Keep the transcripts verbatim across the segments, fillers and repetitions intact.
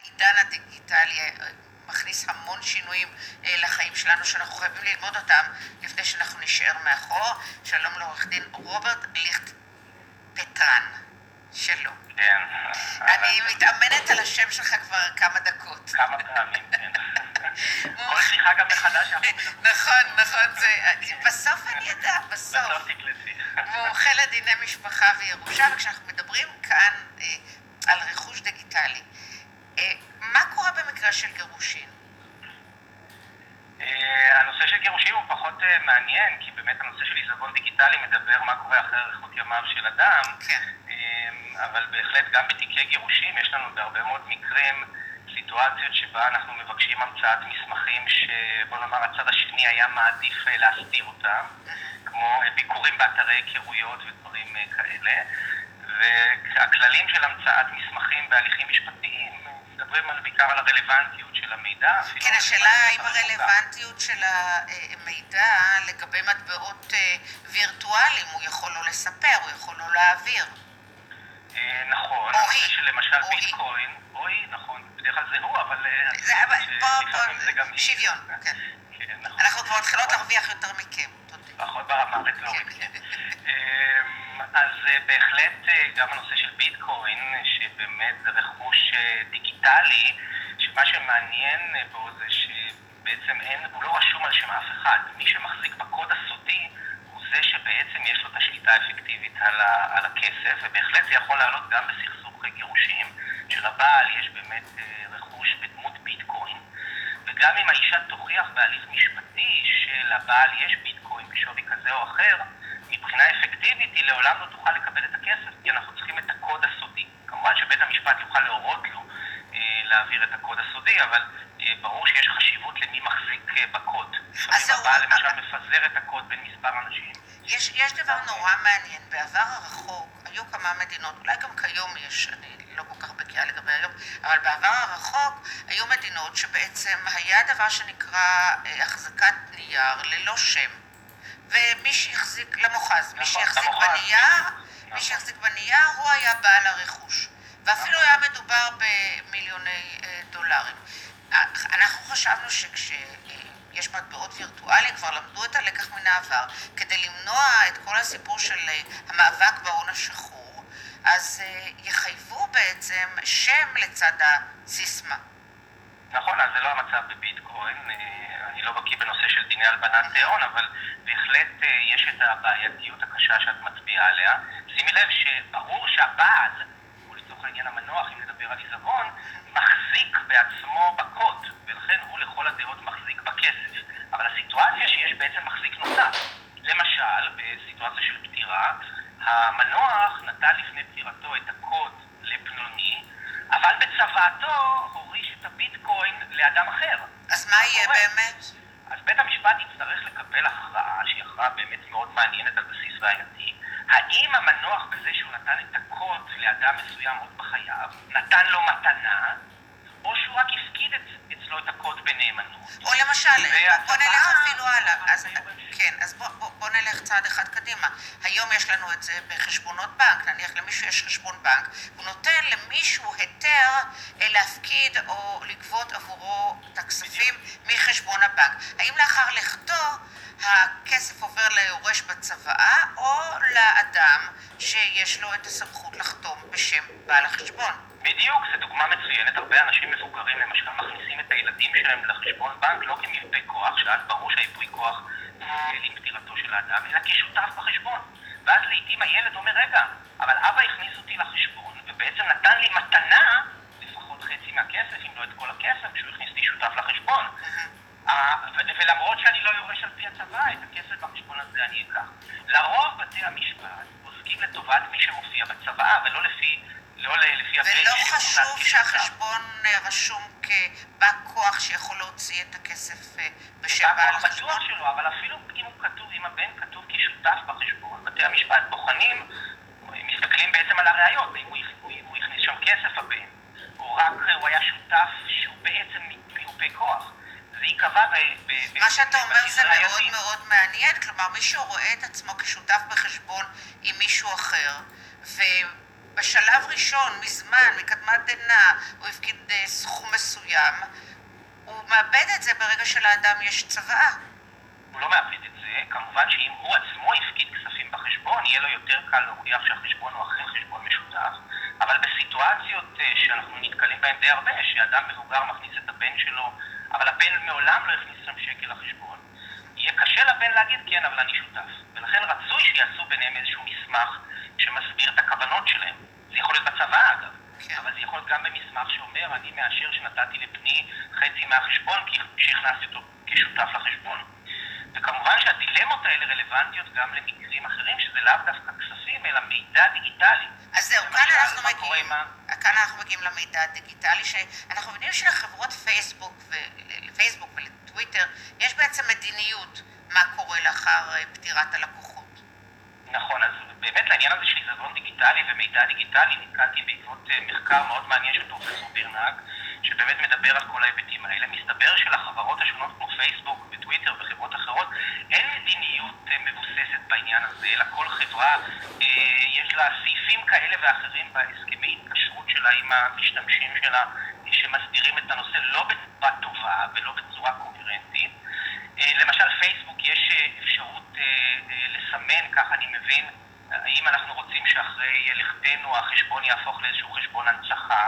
העידן הדיגיטלי מכניס המון שינויים לחיים שלנו שאנחנו חייבים ללמוד אותם לפני שאנחנו נשאר מאחור. שלום לעורך דין רוברט ליכט פטרן. שלום. כן. אני מתאמנת על השם שלך כבר כמה דקות. כמה פעמים, כן. כל שיחה גם מחדש. נכון, נכון, בסוף אני יודע, בסוף. בסוף תקלטי. מומחה לדיני משפחה וירושה, וכשאנחנו מדברים כאן על רכוש דיגיטלי, מה קורה במקרה של גירושין? הנושא של גירושים הוא פחות מעניין, כי באמת הנושא של עיזבון דיגיטלי מדבר מה קורה אחרי אריכות ימיו של אדם. כן. אבל בהחלט גם בתיקי גירושים יש לנו בהרבה מאוד מקרים סיטואציות שבה אנחנו מבקשים המצאת מסמכים שבוא נאמר הצד השני היה מעדיף להסתיר אותם, כמו ביקורים באתרי היכרויות ודברים כאלה. והכללים של המצאת מסמכים בהליכים משפטיים מדברים על בעיקר על הרלוונטיות של המידע. כן, השאלה האם הרלוונטיות של המידע לגבי מטבעות וירטואליים, הוא יכול לא לספר, הוא יכול לא להעביר. נכון, הנושא של למשל ביטקוין, אוי, נכון, בדרך כלל זה הוא, אבל לפעמים זה גם... שוויון, כן. אנחנו כבר מתחילות להרוויח יותר מכם. פחות ברמה רטורית. אז בהחלט גם הנושא של ביטקוין, שבאמת זה רכוש דיגיטלי, שמה שמעניין בו זה שבעצם אין, הוא לא רשום על שם אף אחד. מי שמחזיק בקוד הסודי הוא זה שבעצם יש לו את השליטה האפקטיבית על, ה, על הכסף, ובהחלט זה יכול לעלות גם בסכסוך גירושים, שלבעל יש באמת רכוש בדמות ביטקוין, וגם אם האישה תוכיח בהליך משפטי שלבעל יש ביטקוין בשווי כזה או אחר, מבחינה אפקטיבית היא לעולם לא תוכל לקבל את הכסף, כי אנחנו צריכים את הקוד הסודי. כמובן שבית המשפט יוכל להורות לו אה, להעביר את הקוד הסודי, אבל אה, ברור שיש חשיבות למי מחזיק אה, בקוד. אז הבעל הוא... למשל מפזר את הקוד בין מספר אנשים. יש, יש דבר נורא מעניין. בעבר הרחוק היו כמה מדינות, אולי גם כיום יש, אני לא כל כך בקיאה לגבי היום, אבל בעבר הרחוק היו מדינות שבעצם היה דבר שנקרא אה, החזקת נייר ללא שם. ומי שהחזיק למוחז, מי שהחזיק בנייר, מי שהחזיק בנייר הוא היה בעל הרכוש. ואפילו היה מדובר במיליוני דולרים. אנחנו חשבנו שכשיש מטבעות וירטואליים, כבר למדו את הלקח מן העבר, כדי למנוע את כל הסיפור של המאבק בהון השחור, אז יחייבו בעצם שם לצד הסיסמה. נכון, אז זה לא המצב בביטקוין. אני לא בקיא בנושא של דיני הלבנת הון, אבל בהחלט יש את הבעייתיות הקשה שאת מצביעה עליה. שימי לב שברור שהבעל, הוא לצורך העניין המנוח, אם נדבר על עיזבון, מחזיק בעצמו בקוד, ולכן הוא לכל הדעות מחזיק בכסף. אבל הסיטואציה שיש בעצם מחזיק נוסף. למשל, בסיטואציה של פטירה, המנוח נתן לפני פטירתו את הקוד לפלוני, אבל בצוואתו הוריש את הביטקוין לאדם אחר. אז מה יהיה באמת? אז בית המשפט יצטרך לקבל הכרעה, שהיא הכרעה באמת מאוד מעניינת על בסיס ראייתי. האם המנוח בזה שהוא נתן את הקוד לאדם מסוים עוד בחייו, נתן לו מתנה, או שהוא רק הפקיד אצלו את הקוד בנאמנות. או למשל, בוא נלך אפילו הלאה. כן, אז בוא נלך צעד אחד קדימה. היום יש לנו את זה בחשבונות בנק, נניח למישהו יש חשבון בנק, הוא נותן למישהו היתר להפקיד או לגבות עבורו את הכספים מחשבון הבנק. האם לאחר לכתו הכסף עובר ליורש בצוואה, או לאדם שיש לו את הסמכות לחתום בשם בעל החשבון? בדיוק, זו דוגמה מצוינת. הרבה אנשים מבוגרים למשל מכניסים את הילדים שלהם לחשבון בנק לא כמיופה כוח, שאז ברור שהייפוי כוח עם פטירתו של האדם, אלא כשותף בחשבון. ואז לעתים הילד אומר, רגע, אבל אבא הכניס אותי לחשבון, ובעצם נתן לי מתנה, לפחות חצי מהכסף, אם לא את כל הכסף, כשהוא הכניס לי שותף לחשבון. ולמרות שאני לא יורש על פי הצבא, את הכסף בחשבון הזה אני אקח. לרוב בתי המשפט עוסקים לטובת מי שמופיע בצבא, ולא לפי... לא לפי ולא חשוב שהחשבון רשום כבא כוח שיכול להוציא את הכסף בשם בעל החשבון? בטוח שלו, אבל אפילו אם הוא כתוב, אם הבן כתוב כשותף בחשבון, בתי המשפט בוחנים, מסתכלים בעצם על הראיות, אם הוא הכניס שם כסף הבן, או רק הוא היה שותף שהוא בעצם מיופה כוח. זה ייקבע ב... מה שאתה אומר זה מאוד מאוד מעניין, כלומר מישהו רואה את עצמו כשותף בחשבון עם מישהו אחר, ו... בשלב ראשון, מזמן, מקדמת דנא, הוא הפקיד סכום מסוים, הוא מאבד את זה ברגע שלאדם יש צוואה. הוא לא מאבד את זה, כמובן שאם הוא עצמו הפקיד כספים בחשבון, יהיה לו יותר קל להוכיח שהחשבון הוא אכן חשבון משותף, אבל בסיטואציות שאנחנו נתקלים בהן די הרבה, שאדם מבוגר מכניס את הבן שלו, אבל הבן מעולם לא הכניס שם שקל לחשבון, יהיה קשה לבן להגיד כן, אבל אני שותף. ולכן רצוי שיעשו ביניהם איזשהו מסמך שמסביר את הכוונות שלהם. זה יכול להיות בצבא אגב, כן. אבל זה יכול להיות גם במסמך שאומר, אני מאשר שנתתי לבני חצי מהחשבון כי שהכנסתי אותו כשותף לחשבון. וכמובן שהדילמות האלה רלוונטיות גם למקרים אחרים, שזה לאו דווקא כספים, אלא מידע דיגיטלי. אז זהו, כאן אנחנו מגיעים, כאן אנחנו מגיעים למידע הדיגיטלי, שאנחנו יודעים שלחברות פייסבוק ולפייסבוק ולטוויטר, יש בעצם מדיניות מה קורה לאחר פטירת הלקוחות. נכון, אז באמת לעניין הזה של עיזבון דיגיטלי ומידע דיגיטלי, נתקלתי בעקבות מחקר מאוד מעניין של פרופסור בירנהק, שבאמת מדבר על כל ההיבטים האלה. מסתבר שלחברות השונות כמו פייסבוק וטוויטר וחברות אחרות, אין מדיניות מבוססת בעניין הזה, אלא כל חברה אה, יש לה סעיפים כאלה ואחרים בהסכמי התקשרות שלה עם המשתמשים שלה, שמסבירים את הנושא לא בצורה טובה ולא בצורה קוהרנטית. אה, למשל פייסבוק יש אפשרות אה, אה, לסמן, כך אני מבין, האם אנחנו רוצים שאחרי לכתנו החשבון יהפוך לאיזשהו חשבון הנצחה.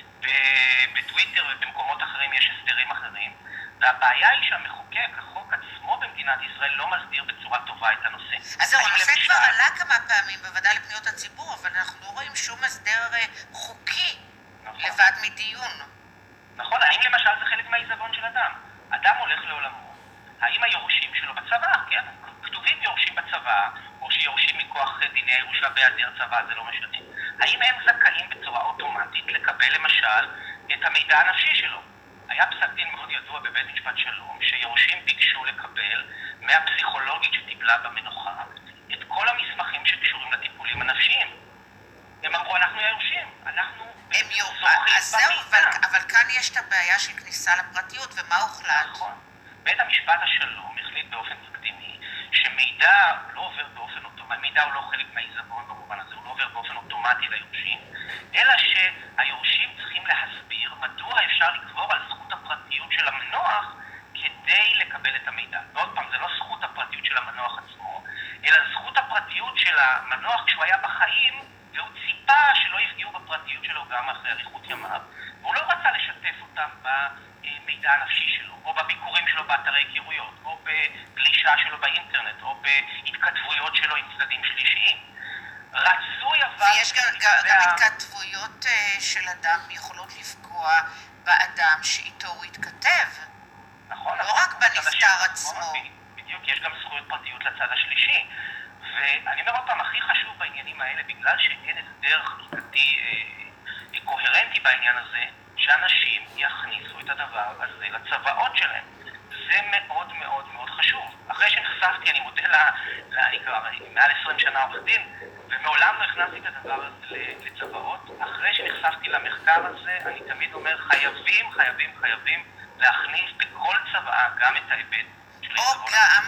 בטוויטר ובמקומות אחרים יש הסדרים אחרים, והבעיה היא שהמחוקק, החוק עצמו במדינת ישראל לא מסדיר בצורה טובה את הנושא. אז זהו, הנושא כבר עלה כמה פעמים בוועדה לפניות הציבור, אבל אנחנו לא רואים שום הסדר חוקי לבד מדיון. נכון, האם למשל זה חלק מהעיזבון של אדם? אדם הולך לעולמו, האם היורשים שלו בצבא, כן? כתובים יורשים בצבא, או שיורשים מכוח דיני הירושה בהיעדר צבא, זה לא משנה. האם הם זכאים בצורה אוטומטית לקבל למשל את המידע הנפשי שלו? היה פסק דין מאוד ידוע בבית משפט שלום, שיורשים ביקשו לקבל מהפסיכולוגית שטיפלה במנוחה את כל המסמכים שקשורים לטיפולים הנפשיים. הם אמרו, אנחנו היורשים, אנחנו הם יורשים, אז זהו, אבל, אבל כאן יש את הבעיה של כניסה לפרטיות, ומה הוחלט? נכון. בית המשפט השלום החליט באופן תקדימי שמידע לא עובר באופן אוטומטי, מידע הוא לא חלק מהעיזבון במובן הזה, הוא לא עובר באופן אוטומטי ליורשים, אלא שהיורשים צריכים להסביר מדוע אפשר לגבור על זכות הפרטיות של המנוח כדי לקבל את המידע. ועוד פעם, זה לא זכות הפרטיות של המנוח עצמו, אלא זכות הפרטיות של המנוח כשהוא היה בחיים, והוא ציפה שלא יפגעו בפרטיות שלו גם אחרי אריכות ימיו, והוא לא רצה לשתף אותם במידע הנפשי שלו, או בביקורים שלו באתרי היכרויות, או בגלישה שלו באינטרנט, או בהתכתבויות שלו עם צדדים שלישיים. רצוי אבל... ויש גם, גם, גם התכתבויות של אדם יכולות לפגוע באדם שאיתו הוא התכתב. נכון. לא רק בנפטר עצמו. בדיוק, יש גם זכויות פרטיות לצד השלישי. ואני אומר עוד פעם, הכי חשוב בעניינים האלה, בגלל שאין הסדר חקיקתי אה, קוהרנטי בעניין הזה, שאנשים יכניסו את הדבר הזה לצוואות שלהם. זה מאוד מאוד מאוד חשוב. אחרי שנחשפתי, אני מודה לה, לה אני כבר מעל עשרים שנה עורך דין, ומעולם לא הכנסתי את הדבר הזה לצוואות. אחרי שנחשפתי למחקר הזה, אני תמיד אומר, חייבים, חייבים, חייבים להכניס בכל צוואה גם את ההיבט של או גם,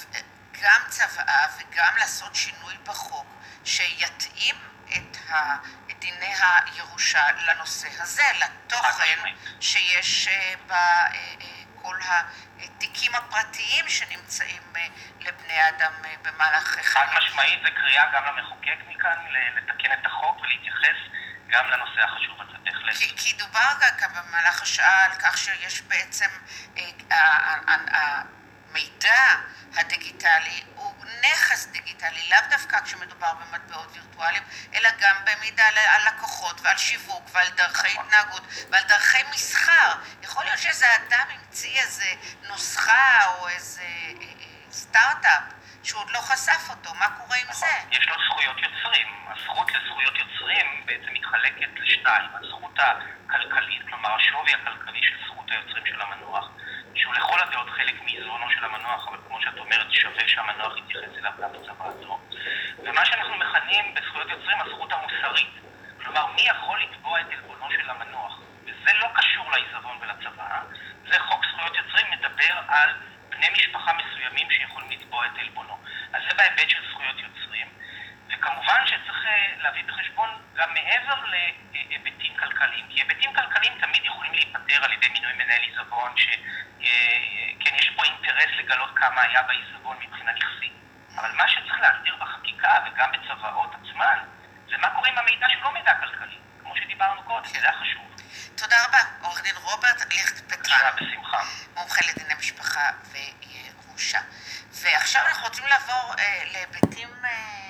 גם צוואה וגם לעשות שינוי בחוק שיתאים את ה... דיני הירושה לנושא הזה, לתוכן שיש בכל התיקים הפרטיים שנמצאים לבני אדם במהלך חיים. חד משמעית זה קריאה גם למחוקק מכאן לתקן את החוק ולהתייחס גם לנושא החשוב הזה בהחלט. כי, כי דובר גם במהלך השעה על כך שיש בעצם המידע הדיגיטלי הוא נכס דיגיטלי, לאו דווקא כשמדובר במטבעות וירטואליים, אלא גם במידע על לקוחות ועל שיווק ועל דרכי התנהגות ועל דרכי מסחר. יכול להיות שאיזה אדם המציא איזה נוסחה או איזה סטארט-אפ שהוא עוד לא חשף אותו, מה קורה עם זה? יש לו זכויות יוצרים. הזכות לזכויות יוצרים בעצם מתחלקת לשתיים. הזכות הכלכלית, כלומר השווי הכלכלי של זכות היוצרים של המנוח, שהוא לכל הדעות חלק מאיזונו של המנוח, אבל כמו שאת אומרת, שווה שהמנוח יתייחס אליו גם בצוואתו. ומה שאנחנו מכנים בזכויות יוצרים, הזכות המוסרית. כלומר, מי יכול לתבוע את עלבונו של המנוח? וזה לא קשור לעיזבון ולצוואה. זה חוק זכויות יוצרים מדבר על בני משפחה מסוימים שיכולים לתבוע את עלבונו. אז זה בהיבט של זכויות יוצרים. וכמובן שצריך להביא בחשבון גם מעבר להיבטים כלכליים, כי היבטים כלכליים תמיד יכולים להיפטר על ידי מינוי מנהל עיזבון, שכן יש פה אינטרס לגלות כמה היה בעיזבון מבחינה נכסית. אבל מה שצריך להסדיר בחקיקה וגם בצוואות עצמן, זה מה קורה עם המידע שלא מידע כלכלי, כמו שדיברנו קודם, זה חשוב. תודה רבה, עורך דין רוברט ליכט-פטרן. בשמחה. מומחה לדיני משפחה וירושה. ועכשיו אנחנו רוצים לעבור אה, להיבטים... אה,